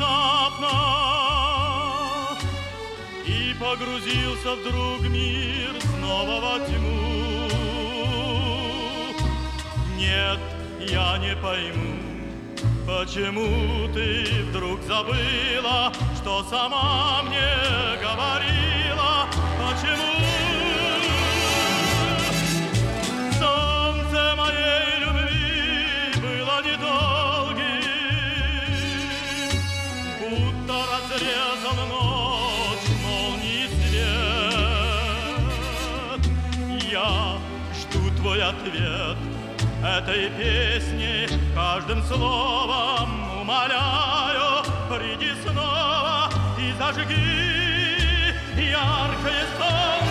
внезапно, и погрузился вдруг мир снова во тьму. Нет, я не пойму, почему ты вдруг забыла, что сама мне говорила, почему солнце моей любви было недолгим, будто разрезал ночь молнии свет. Я жду твой ответ этой песни, каждым словом умоляю, приди снова и зажги яркое солнце.